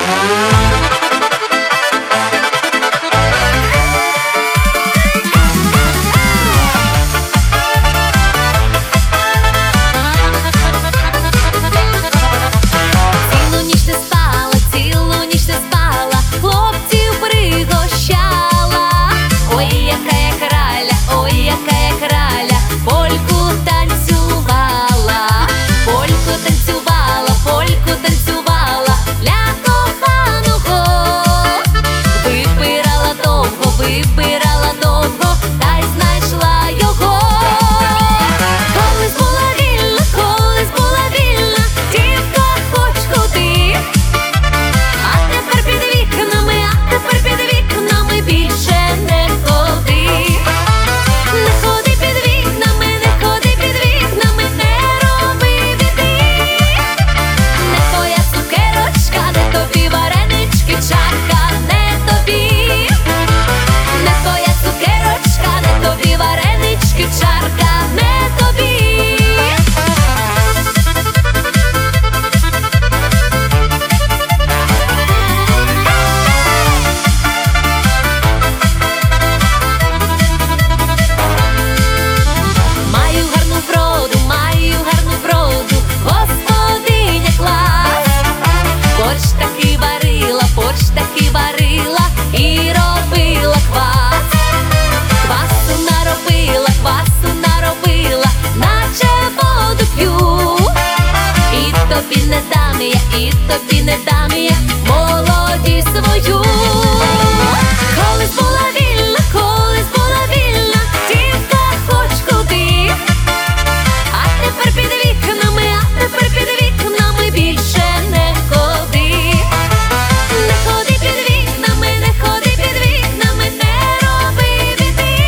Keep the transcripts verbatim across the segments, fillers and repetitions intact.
І тобі не дам я молодість свою. Колись була вільна, колись була вільна, дівка хоч куди. А тепер під вікнами, а тепер під вікнами більше не ходи. Не ходи під вікнами, не ходи під вікнами, не роби біди.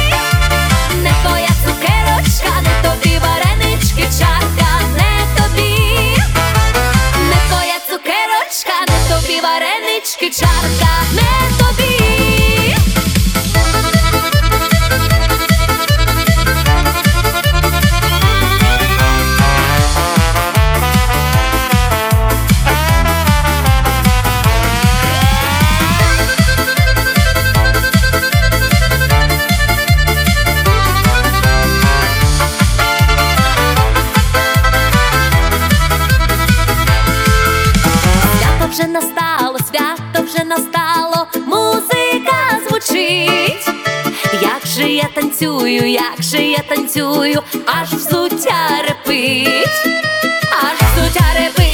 Не твоя цукерочка, не тобі варенички, чарка не тобі. Не твоя цукерочка, не тобі варенички, чарка не тобі. Свято вже настало, свято вже настало, музика звучить. Як же я танцюю, як же я танцюю, аж взуття репить, аж взуття репить.